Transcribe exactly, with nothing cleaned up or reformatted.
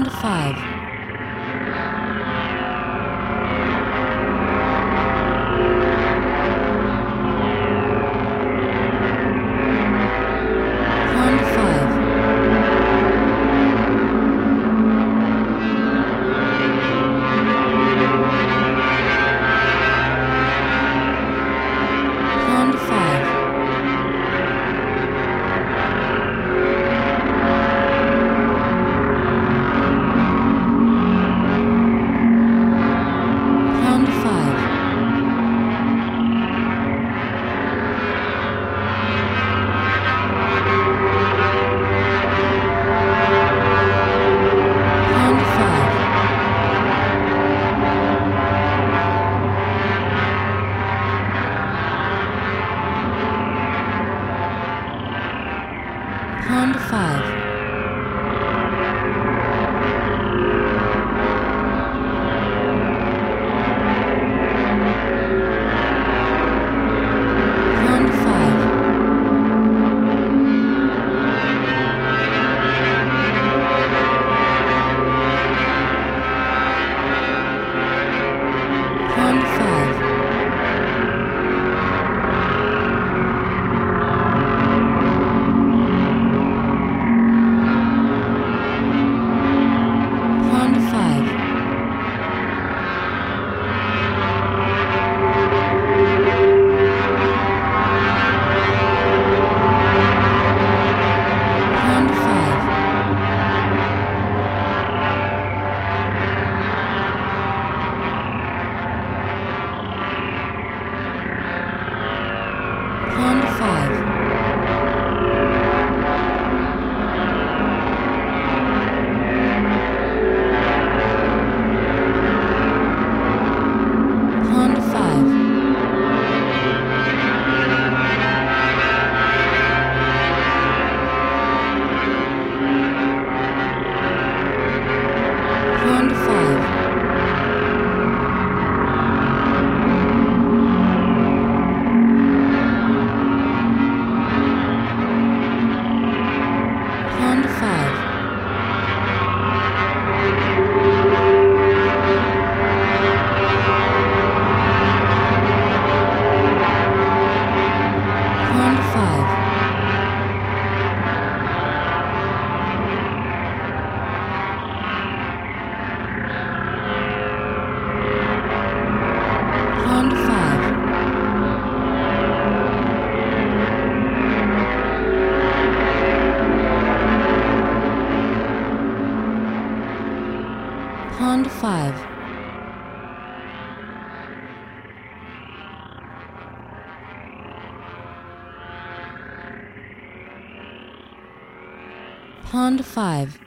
Honda five. Honda five. Honda five. Honda five. Honda five. Honda five. Honda five. Honda five. Honda five. Honda five. Honda five. Honda five. Honda five. Honda five. Honda five. Honda five. Honda five. Honda five.